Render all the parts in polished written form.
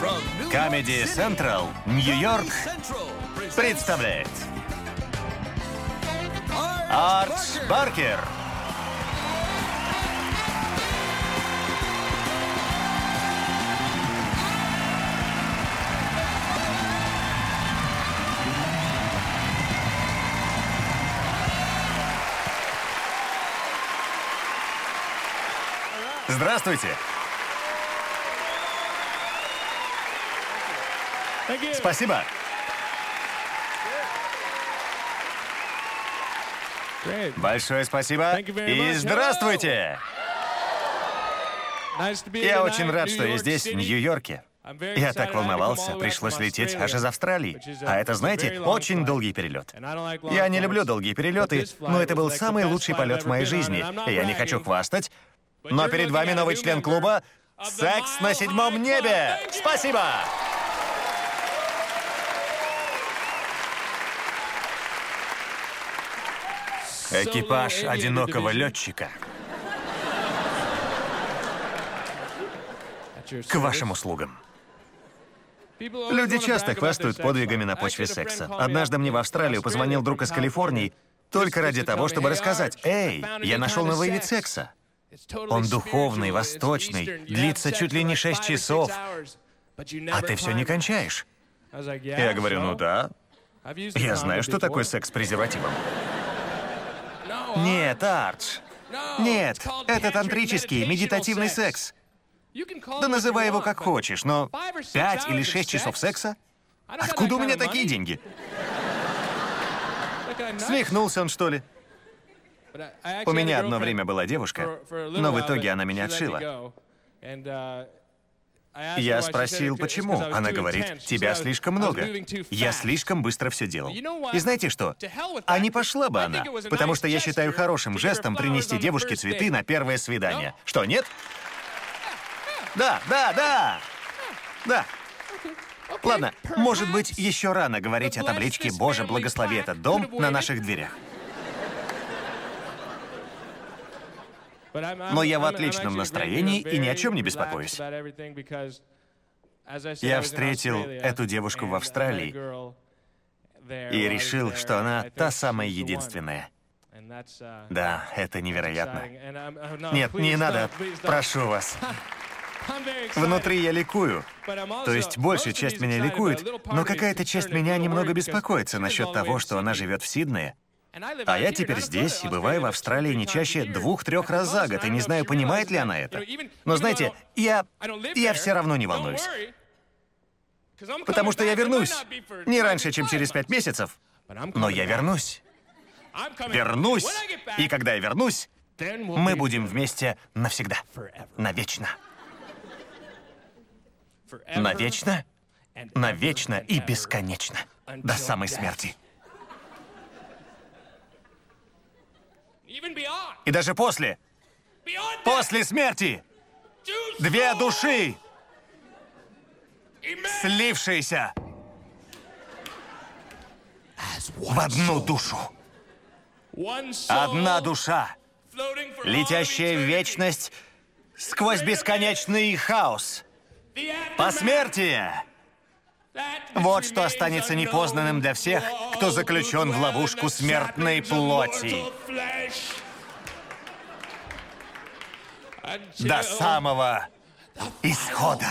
Comedy Central, Нью-Йорк представляет Артс Баркер. Здравствуйте. Спасибо. Большое спасибо. И здравствуйте. Я очень рад, что я здесь, в Нью-Йорке. Я так волновался, пришлось лететь аж из Австралии. А это, знаете, очень долгий перелет. Я не люблю долгие перелеты, но это был самый лучший полет в моей жизни. Я не хочу хвастать, но перед вами новый член клуба «Секс на седьмом небе». Спасибо! Экипаж одинокого летчика. К вашим услугам. Люди часто хвастают подвигами на почве секса. Однажды мне в Австралию позвонил друг из Калифорнии только ради того, чтобы рассказать: «Эй, я нашел новый вид секса. Он духовный, восточный, длится чуть ли не 6 часов, а ты все не кончаешь». Я говорю: «Ну да, я знаю, что такое секс с презервативом». Нет, Ардж. Нет, это тантрический, медитативный секс. Да называй его как хочешь, но 5 или 6 часов секса? Откуда у меня такие деньги? Свихнулся он, что ли? У меня одно время была девушка, но в итоге она меня отшила. Я спросил, почему. Она говорит: «Тебя слишком много. Я слишком быстро все делал». И знаете что? А не пошла бы она, потому что я считаю хорошим жестом принести девушке цветы на первое свидание. Что, нет? Да. Ладно, может быть, еще рано говорить о табличке «Боже, благослови этот дом» на наших дверях. Но я в отличном настроении и ни о чем не беспокоюсь. Я встретил эту девушку в Австралии и решил, что она та самая единственная. Да, это невероятно. Нет, не надо, прошу вас. Внутри я ликую. То есть большая часть меня ликует, но какая-то часть меня немного беспокоится насчет того, что она живет в Сиднее. А я теперь здесь и бываю в Австралии не чаще 2-3 раз за год, и не знаю, понимает ли она это. Но знаете, я все равно не волнуюсь. Потому что я вернусь. Не раньше, чем через 5 месяцев. Но я вернусь. Вернусь. И когда я вернусь, мы будем вместе навсегда. Навечно. Навечно? Навечно и бесконечно. До самой смерти. И даже после смерти, 2 души, слившиеся в одну душу. Одна душа, летящая в вечность сквозь бесконечный хаос. Посмертие! Вот что останется непознанным для всех, кто заключен в ловушку смертной плоти. До самого исхода.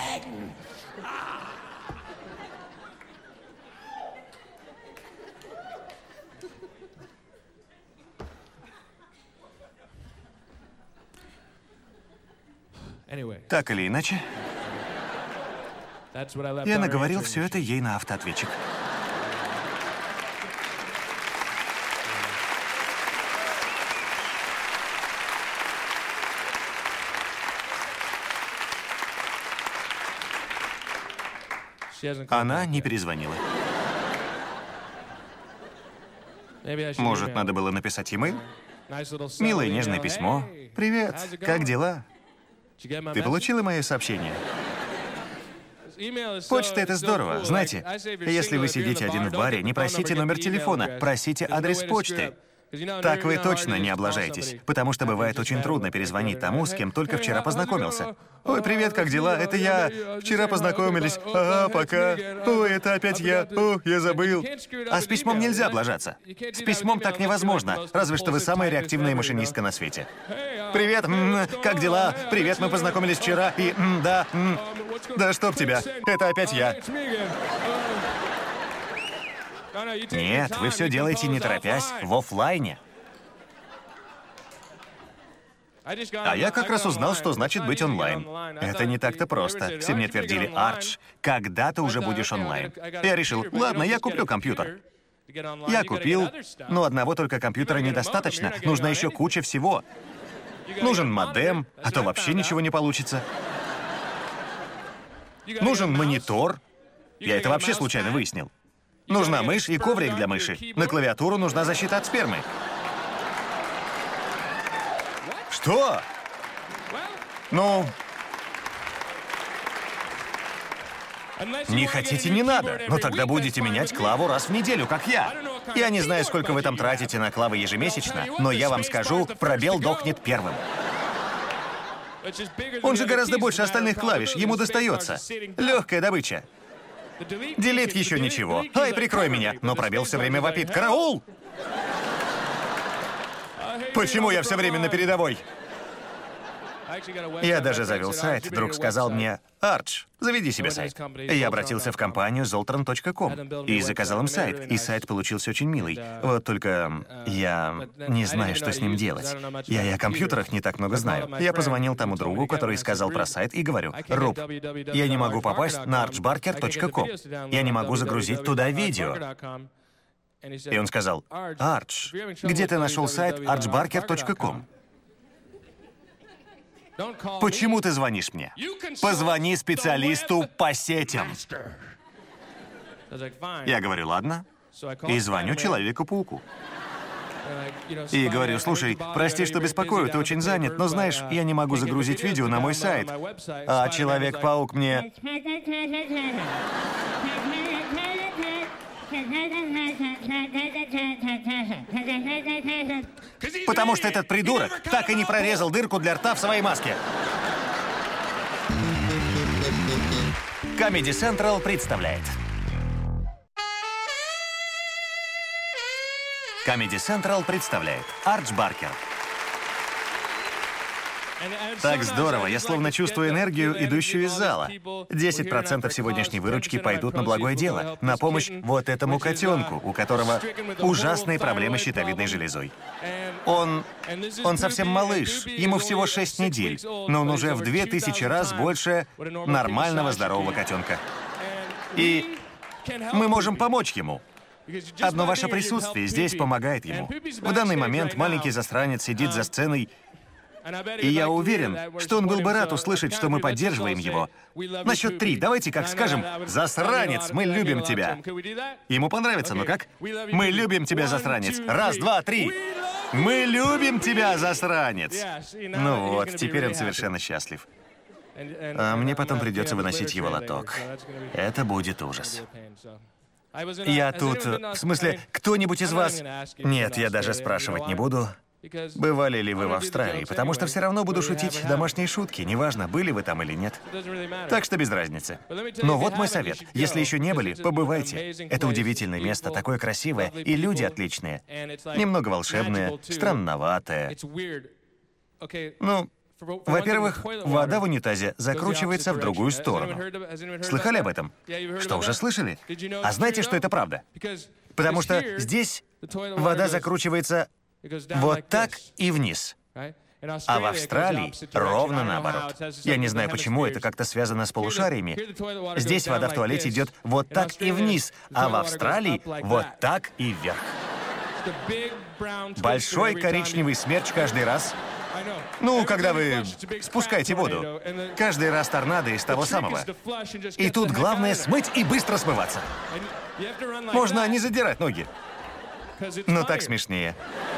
Так или иначе, я наговорил все это ей на автоответчик. Она не перезвонила. Может, надо было написать e-mail? Милое нежное письмо. «Привет, как дела? Ты получила мое сообщение?» Почта — это здорово. Знаете, если вы сидите один в баре, не просите номер телефона, просите адрес почты. Так вы точно не облажаетесь, потому что бывает очень трудно перезвонить тому, с кем только вчера познакомился. «Ой, привет, как дела? Это я. Вчера познакомились. Ага, пока. Ой, это опять я. О, я забыл». А с письмом нельзя облажаться. С письмом так невозможно, разве что вы самая реактивная машинистка на свете. «Привет, как дела? Привет, мы познакомились вчера, и да, да чтоб тебя, это опять я». Нет, вы все делаете не торопясь, в офлайне. А я как раз узнал, что значит быть онлайн. Это не так-то просто. Все мне твердили: «Ардж, когда ты уже будешь онлайн?» Я решил, ладно, я куплю компьютер. Я купил, но одного только компьютера недостаточно, нужна еще куча всего. Нужен модем, а то вообще ничего не получится. Нужен монитор. Я это вообще случайно выяснил. Нужна мышь и коврик для мыши. На клавиатуру нужна защита от спермы. Что? Ну... Не хотите, не надо. Но тогда будете менять клаву раз в неделю, как я. Я не знаю, сколько вы там тратите на клавы ежемесячно, но я вам скажу, пробел дохнет первым. Он же гораздо больше остальных клавиш, ему достается. Легкая добыча. Делит еще ничего. Ай, прикрой меня. Но пробел все время вопит: «Караул!» Почему я все время на передовой? Я даже завел сайт. Друг сказал мне: «Ардж, заведи себе сайт». Я обратился в компанию Zoltron.com и заказал им сайт. И сайт получился очень милый. Вот только я не знаю, что с ним делать. Я о компьютерах не так много знаю. Я позвонил тому другу, который сказал про сайт, и говорю: «Руб, я не могу попасть на archbarker.com. Я не могу загрузить туда видео». И он сказал: «Ардж, где ты нашел сайт archbarker.com? Почему ты звонишь мне? Позвони специалисту по сетям». Я говорю: «Ладно». И звоню Человеку-пауку. И говорю: «Слушай, прости, что беспокою, ты очень занят, но знаешь, я не могу загрузить видео на мой сайт». А Человек-паук мне: «Потому что этот придурок так и не прорезал дырку для рта в своей маске». Comedy Central представляет. Comedy Central представляет Ардж Баркер. Так здорово, я словно чувствую энергию, идущую из зала. 10% сегодняшней выручки пойдут на благое дело, на помощь вот этому котенку, у которого ужасные проблемы с щитовидной железой. Он совсем малыш, ему всего 6 недель, но он уже в 2000 раз больше нормального здорового котенка. И мы можем помочь ему. Одно ваше присутствие здесь помогает ему. В данный момент маленький засранец сидит за сценой, и я уверен, что он был бы рад услышать, что мы поддерживаем его. На счет 3 давайте как скажем: «Засранец, мы любим тебя». Ему понравится, ну как? Мы любим тебя, засранец. 1, 2, 3. Мы любим тебя, засранец. Ну вот, теперь он совершенно счастлив. А мне потом придется выносить его лоток. Это будет ужас. Я тут... В смысле, кто-нибудь из вас... Нет, я даже спрашивать не буду. Бывали ли вы в Австралии? Потому что все равно буду шутить домашние шутки, неважно, были вы там или нет. Так что без разницы. Но вот мой совет. Если еще не были, побывайте. Это удивительное место, такое красивое, и люди отличные. Немного волшебные, странноватые. Ну, во-первых, вода в унитазе закручивается в другую сторону. Слыхали об этом? Что, уже слышали? А знаете, что это правда? Потому что здесь вода закручивается вот так и вниз. А в Австралии ровно наоборот. Я не знаю, почему это как-то связано с полушариями. Здесь вода в туалете идет вот так и вниз, а в Австралии вот так и вверх. Большой коричневый смерч каждый раз. Ну, когда вы спускаете воду. Каждый раз торнадо из того самого. И тут главное смыть и быстро смываться. Можно не задирать ноги. Но так смешнее.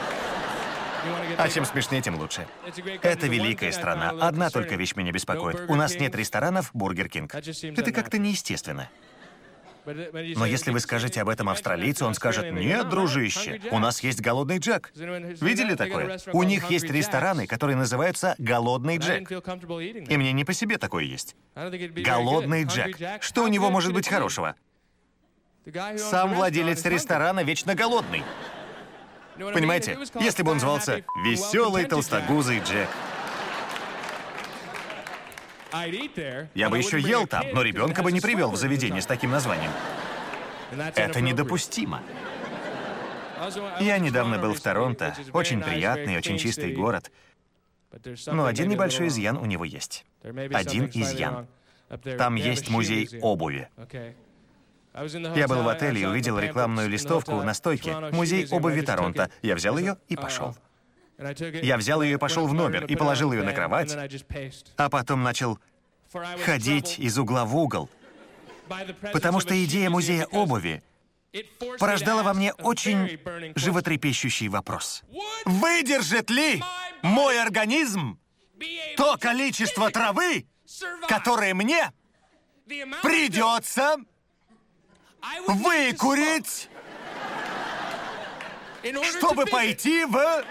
А чем смешнее, тем лучше. Это великая страна. Одна только вещь меня беспокоит. У нас нет ресторанов Бургер Кинг. Это как-то неестественно. Но если вы скажете об этом австралийцу, он скажет: «Нет, дружище, у нас есть голодный Джек». Видели такое? У них есть рестораны, которые называются «Голодный Джек». И мне не по себе такое есть. Голодный Джек. Что у него может быть хорошего? Сам владелец ресторана вечно голодный. Понимаете? Если бы он звался «Веселый толстогузый Джек». Я бы еще ел там, но ребенка бы не привел в заведение с таким названием. Это недопустимо. Я недавно был в Торонто. Очень приятный, очень чистый город. Но один небольшой изъян у него есть. Один изъян. Там есть музей обуви. Я был в отеле и увидел рекламную листовку на стойке «Музей обуви Торонто». Я взял ее и пошел. Я взял ее и пошел в номер, и положил ее на кровать, а потом начал ходить из угла в угол, потому что идея музея обуви порождала во мне очень животрепещущий вопрос. Выдержит ли мой организм то количество травы, которое мне придется выкурить, чтобы пойти в...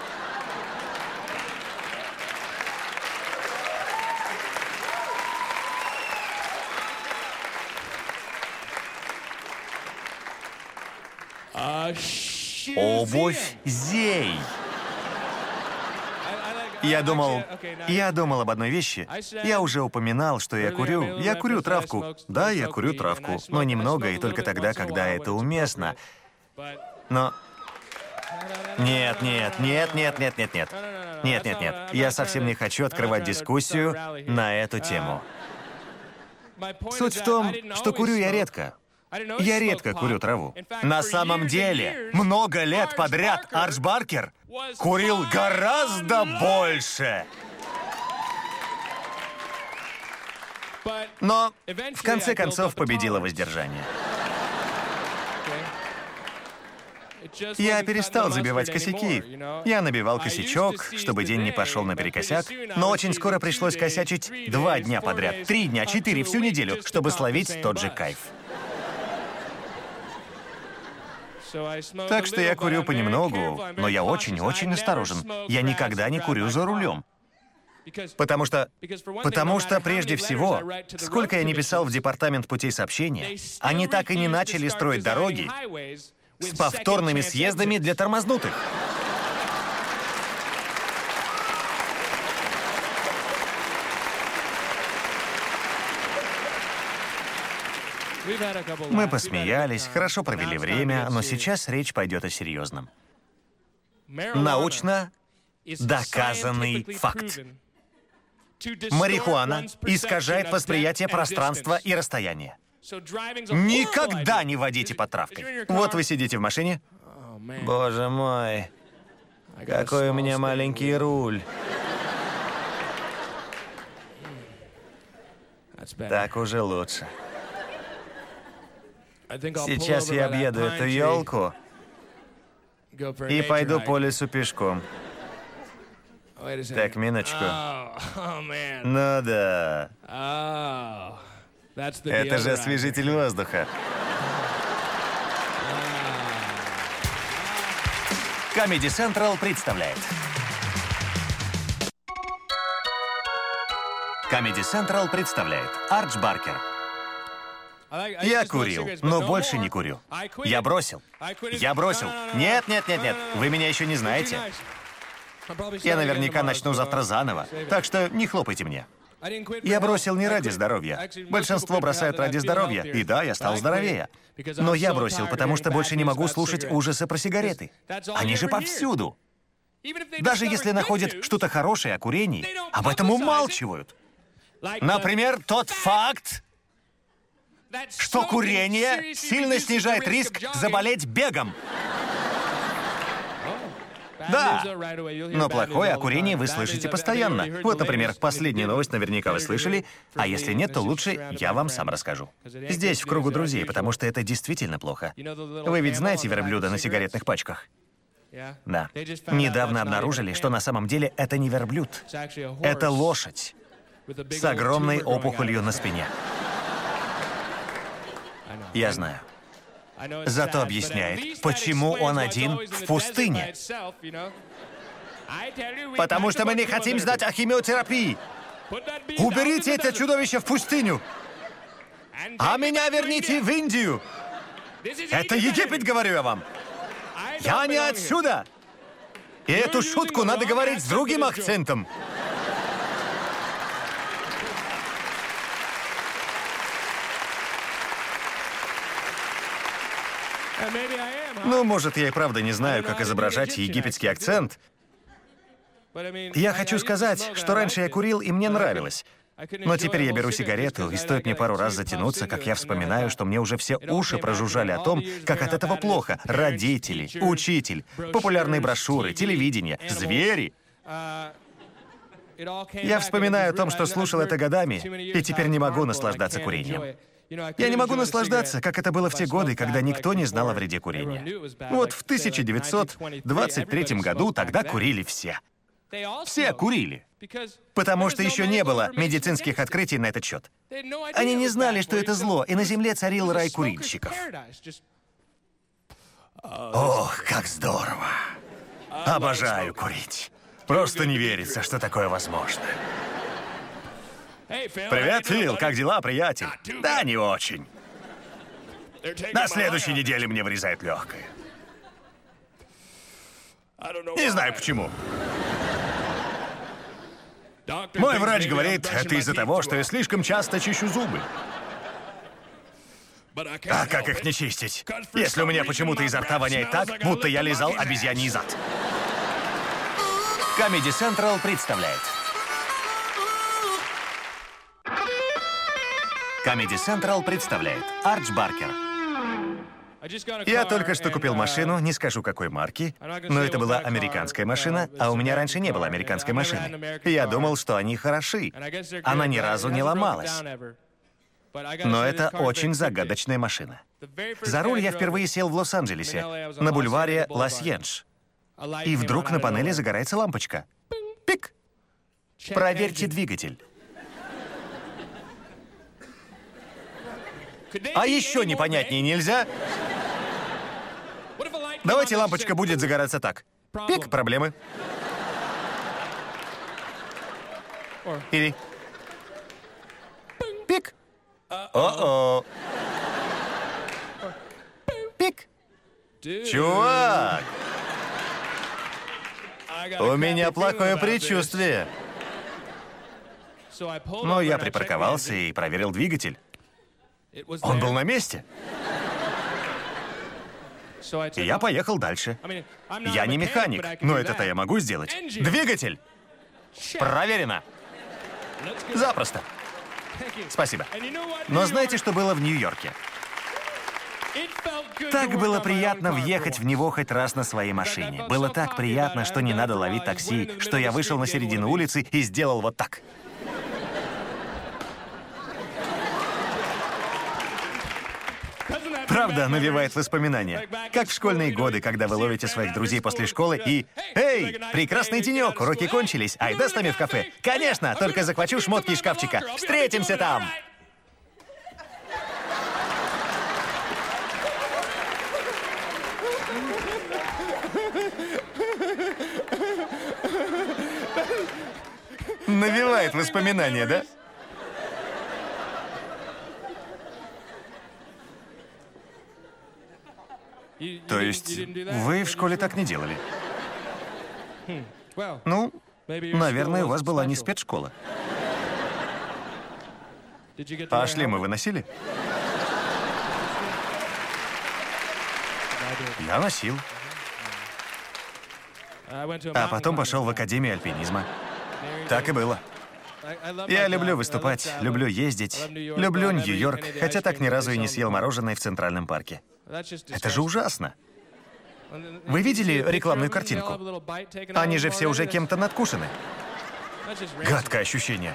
Обувь Зей. Я думал об одной вещи. Я уже упоминал, что я курю травку. Да, я курю травку, но немного и только тогда, когда это уместно. Но... Нет. Я совсем не хочу открывать дискуссию на эту тему. Суть в том, что курю я редко. Я редко курю траву. На самом деле, много лет подряд Ардж Баркер курил гораздо больше. Но в конце концов победило воздержание. Я перестал забивать косяки. Я набивал косячок, чтобы день не пошел наперекосяк, но очень скоро пришлось косячить 2 дня подряд, 3 дня, 4, всю неделю, чтобы словить тот же кайф. Так что я курю понемногу, но я очень-очень осторожен. Я никогда не курю за рулем. Потому что прежде всего, сколько я не писал в департамент путей сообщения, они так и не начали строить дороги с повторными съездами для тормознутых. Мы посмеялись, хорошо провели время, но сейчас речь пойдет о серьезном. Научно доказанный факт. Марихуана искажает восприятие пространства и расстояния. Никогда не водите под травкой. Вот вы сидите в машине. Боже мой, какой у меня маленький руль. Так уже лучше. Сейчас я объеду эту елку и пойду по лесу пешком. Так, минуточку. Ну да. Это же освежитель воздуха. Comedy Central представляет. Comedy Central представляет Ардж Баркер. Я курил, но больше не курю. Я бросил. Нет. Вы меня еще не знаете. Я наверняка начну завтра заново, так что не хлопайте мне. Я бросил не ради здоровья. Большинство бросают ради здоровья. И да, я стал здоровее. Но я бросил, потому что больше не могу слушать ужасы про сигареты. Они же повсюду. Даже если находят что-то хорошее о курении, об этом умалчивают. Например, тот факт, что курение сильно снижает риск заболеть бегом. Да, но плохое о курении вы слышите постоянно. Вот, например, последнюю новость наверняка вы слышали, а если нет, то лучше я вам сам расскажу. Здесь, в кругу друзей, потому что это действительно плохо. Вы ведь знаете верблюда на сигаретных пачках? Да. Недавно обнаружили, что на самом деле это не верблюд. Это лошадь с огромной опухолью на спине. Я знаю. Зато объясняет, почему он один в пустыне. Потому что мы не хотим знать о химиотерапии. Уберите это чудовище в пустыню, а меня верните в Индию. Это Египет, говорю я вам. Я не отсюда. И эту шутку надо говорить с другим акцентом. Ну, может, я и правда не знаю, как изображать египетский акцент. Я хочу сказать, что раньше я курил, и мне нравилось. Но теперь я беру сигарету, и стоит мне пару раз затянуться, как я вспоминаю, что мне уже все уши прожужжали о том, как от этого плохо. Родители, учитель, популярные брошюры, телевидение, звери. Я вспоминаю о том, что слушал это годами, и теперь не могу наслаждаться курением. Я не могу наслаждаться, как это было в те годы, когда никто не знал о вреде курения. Вот в 1923 году тогда курили все. Все курили. Потому что еще не было медицинских открытий на этот счет. Они не знали, что это зло, и на земле царил рай курильщиков. Ох, как здорово! Обожаю курить. Просто не верится, что такое возможно. Привет, Фил, как дела, приятель? Да, не очень. На следующей неделе мне вырезают легкое. Не знаю почему. Мой врач говорит, это из-за того, что я слишком часто чищу зубы. А как их не чистить, если у меня почему-то изо рта воняет так, будто я лизал обезьяний зад? Comedy Central представляет. Comedy Central представляет Арч Баркер. Я только что купил машину, не скажу какой марки, но это была американская машина, а у меня раньше не было американской машины. Я думал, что они хороши. Она ни разу не ломалась. Но это очень загадочная машина. За руль я впервые сел в Лос-Анджелесе, на бульваре Лас-Йенш. И вдруг на панели загорается лампочка. Пик! Проверьте двигатель. А еще непонятнее нельзя? Давайте лампочка будет загораться так. Пик, проблемы. Или... Пик. О-о. Пик. Чувак! У меня плохое предчувствие. Но я припарковался и проверил двигатель. Он был на месте. И я поехал дальше. Я не механик, но это-то я могу сделать. Двигатель! Проверено. Запросто. Спасибо. Но знаете, что было в Нью-Йорке? Так было приятно въехать в него хоть раз на своей машине. Было так приятно, что не надо ловить такси, что я вышел на середину улицы и сделал вот так. Правда, навевает воспоминания. Как в школьные годы, когда вы ловите своих друзей после школы и... «Эй, прекрасный денек, уроки кончились, айда с нами в кафе». «Конечно, только захвачу шмотки из шкафчика. Встретимся там!» Навевает воспоминания, да? То есть вы в школе так не делали? Ну, наверное, у вас была не спецшкола. А шлемы вы носили? Я носил. А потом пошел в Академию альпинизма. Так и было. Я люблю выступать, люблю ездить, люблю Нью-Йорк, хотя так ни разу и не съел мороженое в Центральном парке. Это же ужасно. Вы видели рекламную картинку? Они же все уже кем-то надкушены. Гадкое ощущение.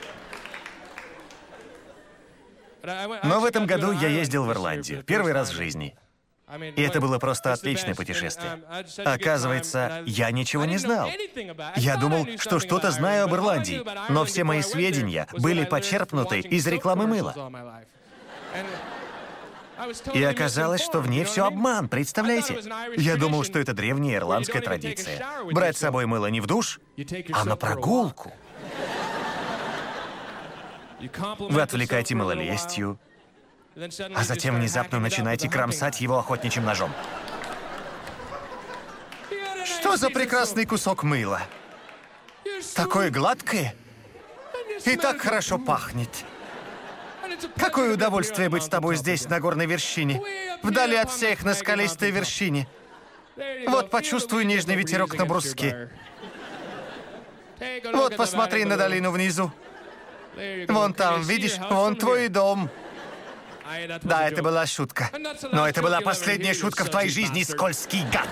Но в этом году я ездил в Ирландию. Первый раз в жизни. И это было просто отличное путешествие. Оказывается, я ничего не знал. Я думал, что что-то знаю об Ирландии, но все мои сведения были почерпнуты из рекламы мыла. И оказалось, что в ней все обман, представляете? Я думал, что это древняя ирландская традиция. Брать с собой мыло не в душ, а на прогулку. Вы отвлекаете мыло лестью, а затем внезапно начинаете кромсать его охотничьим ножом. Что за прекрасный кусок мыла? Такое гладкое и так хорошо пахнет. Какое удовольствие быть с тобой здесь, на горной вершине, вдали от всех на скалистой вершине. Вот почувствуй нежный ветерок на бруске. Вот посмотри на долину внизу. Вон там, видишь, вон твой дом. Да, это была шутка. Но это была последняя шутка в твоей жизни, скользкий гад.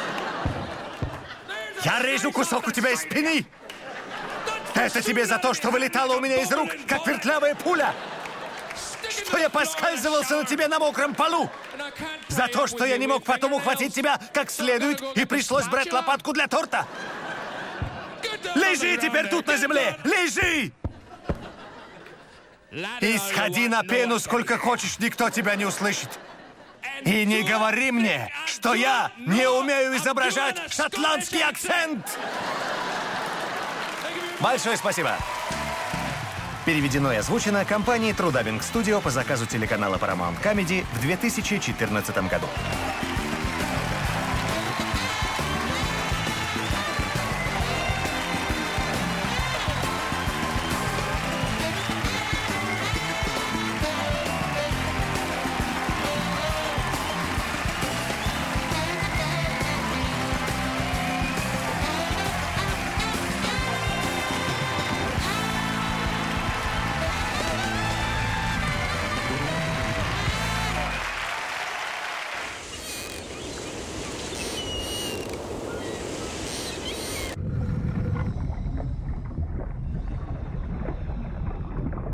Я режу кусок у тебя из спины. Это тебе за то, что вылетало у меня из рук, как вертлявая пуля. Что я поскальзывался на тебе на мокром полу. За то, что я не мог потом ухватить тебя как следует и пришлось брать лопатку для торта. Лежи теперь тут на земле! Лежи! И сходи на пену сколько хочешь, никто тебя не услышит. И не говори мне, что я не умею изображать шотландский акцент! Большое спасибо! Переведено и озвучено компанией True Dubbing Studio по заказу телеканала Paramount Comedy в 2014 году.